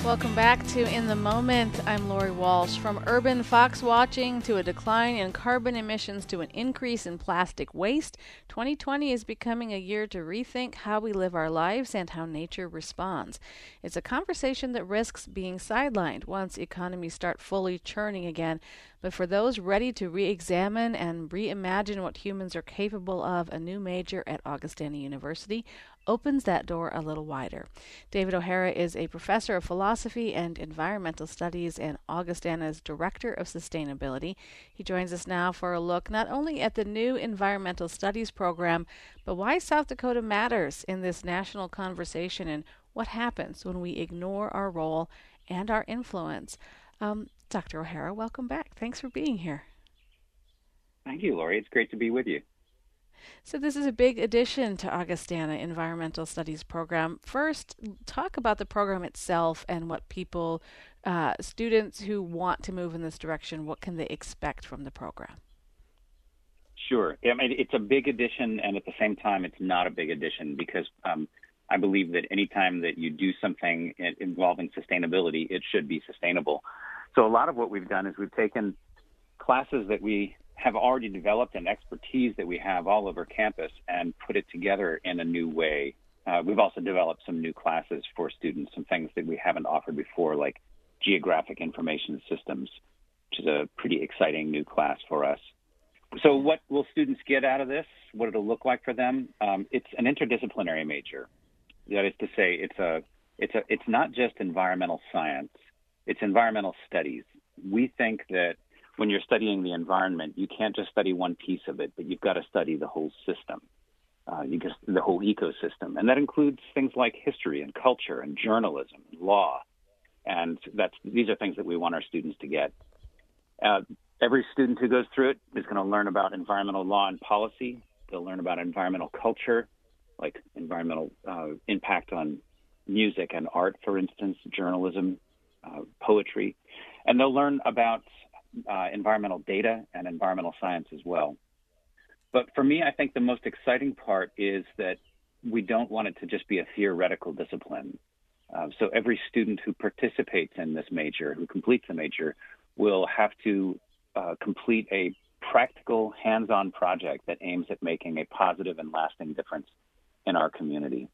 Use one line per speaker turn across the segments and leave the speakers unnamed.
Welcome back to In the Moment. I'm Lori Walsh. From urban fox watching to a decline in carbon emissions to an increase in plastic waste, 2020 is becoming a year to rethink how we live our lives and how nature responds. It's a conversation that risks being sidelined once economies start fully churning again. But for those ready to re-examine and reimagine what humans are capable of, a new major at Augustana University opens that door a little wider. David O'Hara is a professor of philosophy and environmental studies and Augustana's director of sustainability. He joins us now for a look not only at the new environmental studies program, but why South Dakota matters in this national conversation and what happens when we ignore our role and our influence. Dr. O'Hara, welcome back. Thanks for being here.
Thank you, Lori. It's great to be with you.
So this is a big addition to Augustana Environmental Studies program. First, talk about the program itself and what people, students who want to move in this direction, what can they expect from the program?
Sure. I mean, it's a big addition, and at the same time, it's not a big addition because I believe that anytime that you do something involving sustainability, it should be sustainable. So a lot of what we've done is we've taken classes that we have already developed and expertise that we have all over campus and put it together in a new way. We've also developed some new classes for students, some things that we haven't offered before, like geographic information systems, which is a pretty exciting new class for us. So what will students get out of this? What it'll look like for them? It's an interdisciplinary major. That is to say, it's not just environmental science, it's environmental studies. We think that when you're studying the environment, you can't just study one piece of it, but you've got to study the whole system, the whole ecosystem. And that includes things like history and culture and journalism and law. And these are things that we want our students to get. Every student who goes through it is going to learn about environmental law and policy. They'll learn about environmental culture, like environmental impact on music and art, for instance, journalism, poetry. And they'll learn about environmental data and environmental science as well. But for me, I think the most exciting part is that we don't want it to just be a theoretical discipline. So every student who participates in this major, who completes the major, will have to complete a practical, hands-on project that aims at making a positive and lasting difference in our community.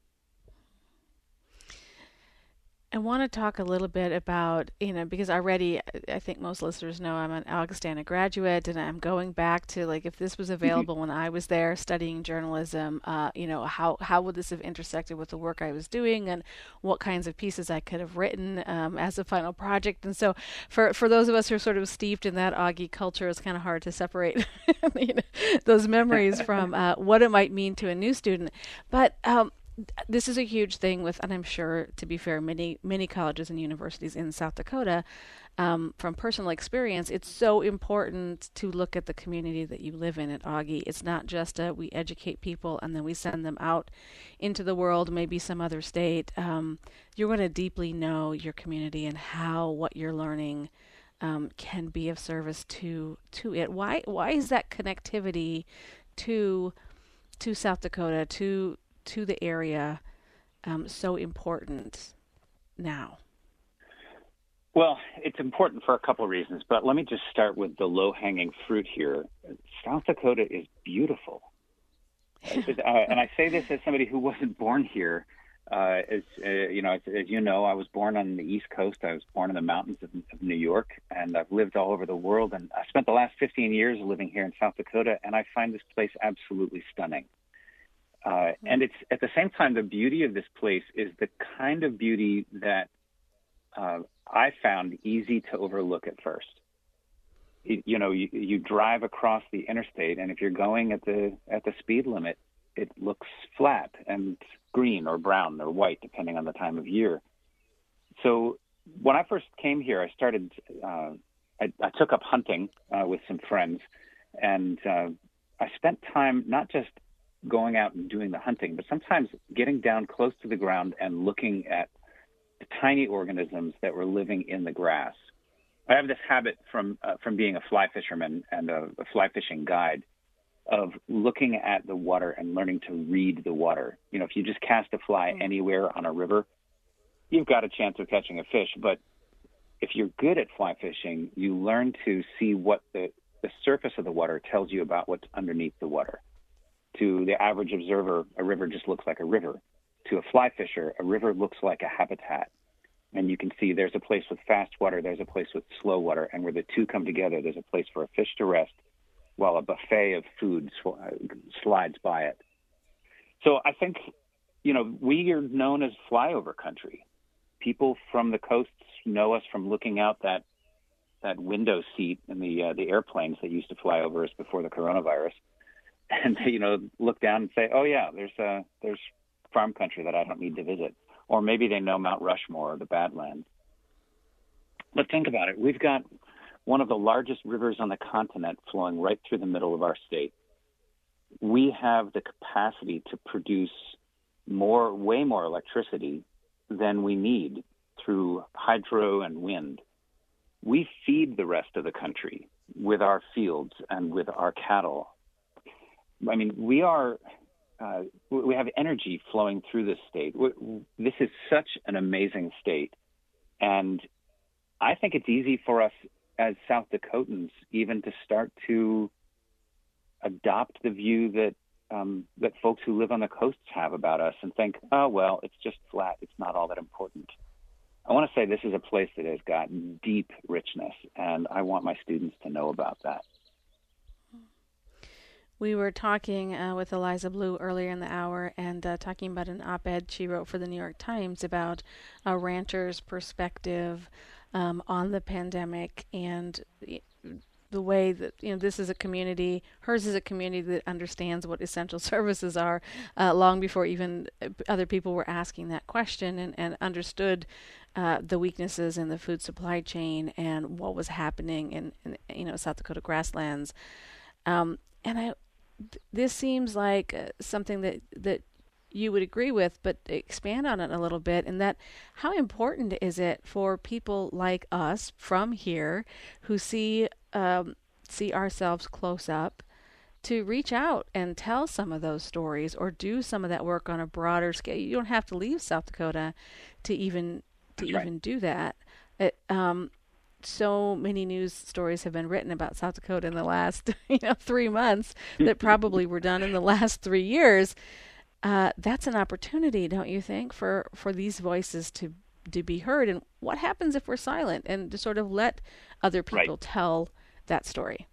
I want to talk a little bit about, because already I think most listeners know I'm an Augustana graduate and I'm going back to, like, if this was available when I was there studying journalism, how would this have intersected with the work I was doing and what kinds of pieces I could have written as a final project. And so for those of us who are sort of steeped in that Augie culture, it's kind of hard to separate those memories from what it might mean to a new student. But this is a huge thing and I'm sure, to be fair, many colleges and universities in South Dakota, from personal experience, it's so important to look at the community that you live in at Augie. It's not just we educate people and then we send them out into the world, maybe some other state. You're going to deeply know your community and how what you're learning can be of service to it. Why is that connectivity to South Dakota, to the area so important now?
Well, it's important for a couple of reasons, but let me just start with the low-hanging fruit here. South Dakota is beautiful. And I say this as somebody who wasn't born here. As you know, I was born on the East Coast. I was born in the mountains of New York, and I've lived all over the world. And I spent the last 15 years living here in South Dakota, and I find this place absolutely stunning. And it's at the same time, the beauty of this place is the kind of beauty that I found easy to overlook at first. You drive across the interstate, and if you're going at the speed limit, it looks flat and green or brown or white, depending on the time of year. So when I first came here, I started. I took up hunting with some friends, and I spent time not just going out and doing the hunting, but sometimes getting down close to the ground and looking at the tiny organisms that were living in the grass. I have this habit from being a fly fisherman and a fly fishing guide of looking at the water and learning to read the water. If you just cast a fly anywhere on a river, you've got a chance of catching a fish. But if you're good at fly fishing, you learn to see what the surface of the water tells you about what's underneath the water. To the average observer, a river just looks like a river. To a fly fisher, a river looks like a habitat. And you can see there's a place with fast water, there's a place with slow water, and where the two come together, there's a place for a fish to rest while a buffet of food slides by it. So I think, we are known as flyover country. People from the coasts know us from looking out that window seat in the airplanes that used to fly over us before the coronavirus, and they look down and say, "Oh yeah, there's farm country that I don't need to visit." Or maybe they know Mount Rushmore or the Badlands. But think about it. We've got one of the largest rivers on the continent flowing right through the middle of our state. We have the capacity to produce way more electricity than we need through hydro and wind. We feed the rest of the country with our fields and with our cattle. I mean, we have energy flowing through this state. This is such an amazing state. And I think it's easy for us as South Dakotans even to start to adopt the view that folks who live on the coasts have about us and think, oh, well, it's just flat. It's not all that important. I want to say this is a place that has got deep richness, and I want my students to know about that.
We were talking with Eliza Blue earlier in the hour and talking about an op-ed she wrote for the New York Times about a rancher's perspective on the pandemic and the way that, this is a community, hers is a community that understands what essential services are long before even other people were asking that question and understood the weaknesses in the food supply chain and what was happening in South Dakota grasslands. This seems like something that you would agree with, but expand on it a little bit. And that, how important is it for people like us from here who see ourselves close up to reach out and tell some of those stories or do some of that work on a broader scale? You don't have to leave South Dakota to even do that. So many news stories have been written about South Dakota in the last 3 months that probably were done in the last 3 years. That's an opportunity, don't you think, for these voices to be heard? And what happens if we're silent and to sort of let other people tell that story?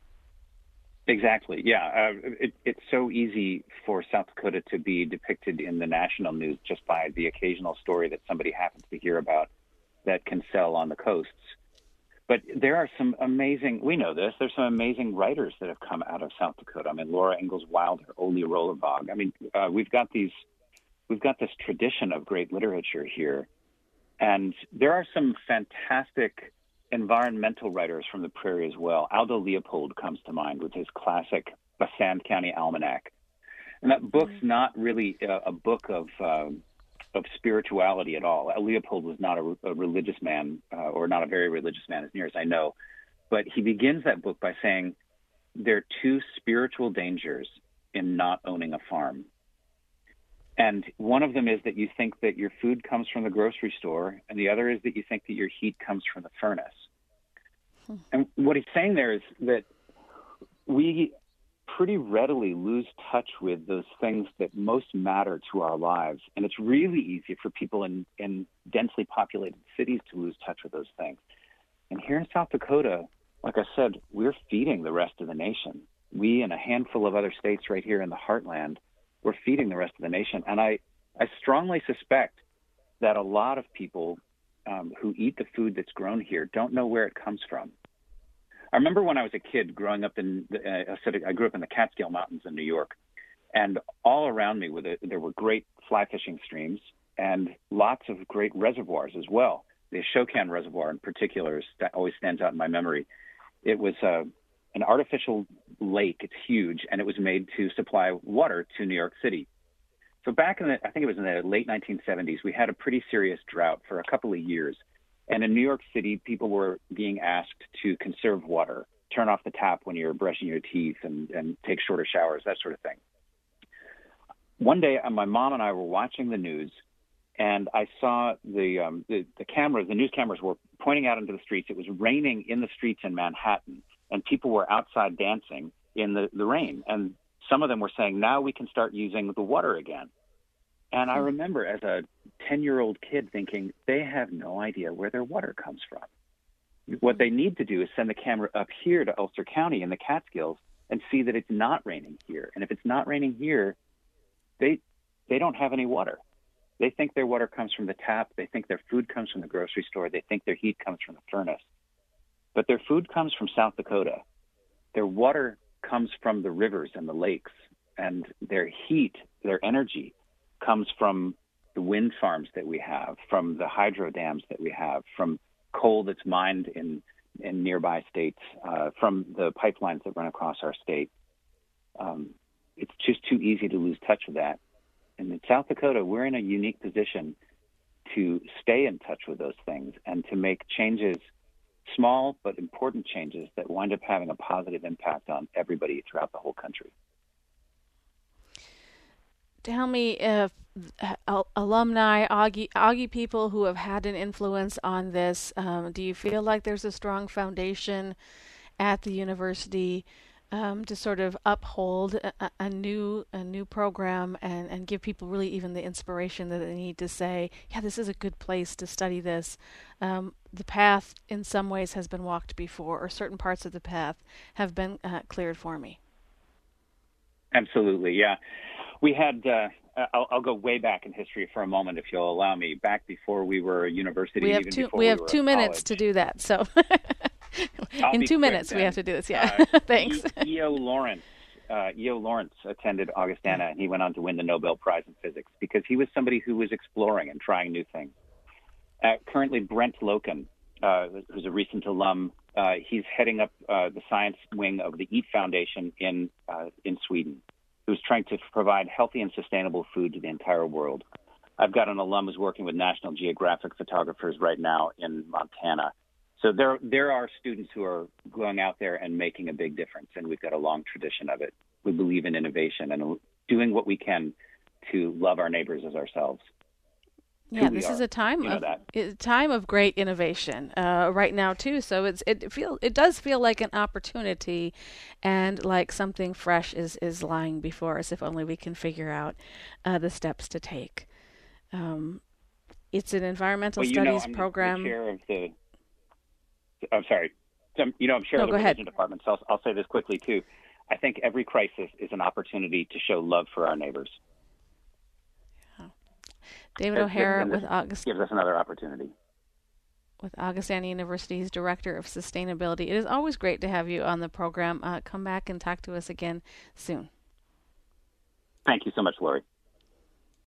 Exactly. Yeah. It's so easy for South Dakota to be depicted in the national news just by the occasional story that somebody happens to hear about that can sell on the coasts. But there are some amazing, we know this, there's some amazing writers that have come out of South Dakota. I mean, Laura Ingalls Wilder, Ole Rollerbog. I mean, we've got this tradition of great literature here. And there are some fantastic environmental writers from the prairie as well. Aldo Leopold comes to mind with his classic Bessand County Almanac. And that book's not really a book of spirituality at all. Leopold was not a religious man, or not a very religious man, as near as I know. But he begins that book by saying there are two spiritual dangers in not owning a farm. And one of them is that you think that your food comes from the grocery store, and the other is that you think that your heat comes from the furnace. And what he's saying there is that we pretty readily lose touch with those things that most matter to our lives. And it's really easy for people in densely populated cities to lose touch with those things. And here in South Dakota, like I said, we're feeding the rest of the nation. We and a handful of other states right here in the heartland, we're feeding the rest of the nation. And I strongly suspect that a lot of people who eat the food that's grown here don't know where it comes from. I remember when I was a kid growing up I grew up in the Catskill Mountains in New York, and all around me there were great fly fishing streams and lots of great reservoirs as well. The Ashokan Reservoir in particular always stands out in my memory. It was an artificial lake. It's huge, and it was made to supply water to New York City. So back I think it was in the late 1970s, we had a pretty serious drought for a couple of years. And in New York City, people were being asked to conserve water, turn off the tap when you're brushing your teeth and take shorter showers, that sort of thing. One day, my mom and I were watching the news, and I saw the cameras, the news cameras were pointing out into the streets. It was raining in the streets in Manhattan, and people were outside dancing in the rain. And some of them were saying, now we can start using the water again. And I remember as a 10-year-old kid thinking, they have no idea where their water comes from. What they need to do is send the camera up here to Ulster County in the Catskills and see that it's not raining here. And if it's not raining here, they don't have any water. They think their water comes from the tap. They think their food comes from the grocery store. They think their heat comes from the furnace. But their food comes from South Dakota. Their water comes from the rivers and the lakes. And their heat, their energy, comes from the wind farms that we have, from the hydro dams that we have, from coal that's mined in nearby states, from the pipelines that run across our state. It's just too easy to lose touch with that. And in South Dakota, we're in a unique position to stay in touch with those things and to make changes, small but important changes that wind up having a positive impact on everybody throughout the whole country.
Tell me if alumni, Augie people who have had an influence on this, do you feel like there's a strong foundation at the university to sort of uphold a new program and give people really even the inspiration that they need to say, yeah, this is a good place to study this. The path in some ways has been walked before, or certain parts of the path have been cleared for me.
Absolutely, yeah. We had, I'll go way back in history for a moment, if you'll allow me, back before we were a university.
We have 2 minutes to do that, so in 2 minutes we have to do this, yeah. Thanks.
E.O. Lawrence attended Augustana, and he went on to win the Nobel Prize in Physics because he was somebody who was exploring and trying new things. Currently, Brent Loken, who's a recent alum, he's heading up the science wing of the EAT Foundation in Sweden, who's trying to provide healthy and sustainable food to the entire world. I've got an alum who's working with National Geographic photographers right now in Montana. So there are students who are going out there and making a big difference, and we've got a long tradition of it. We believe in innovation and doing what we can to love our neighbors as ourselves.
Yeah, this is a time of great innovation right now too. So it does feel like an opportunity, and like something fresh is lying before us. If only we can figure out the steps to take. It's an environmental studies program.
I'm chair of the religion department, so I'll say this quickly too. I think every crisis is an opportunity to show love for our neighbors.
David O'Hara with
gives us another opportunity.
With Augustana University's Director of Sustainability. It is always great to have you on the program. Come back and talk to us again soon.
Thank you so much, Lori.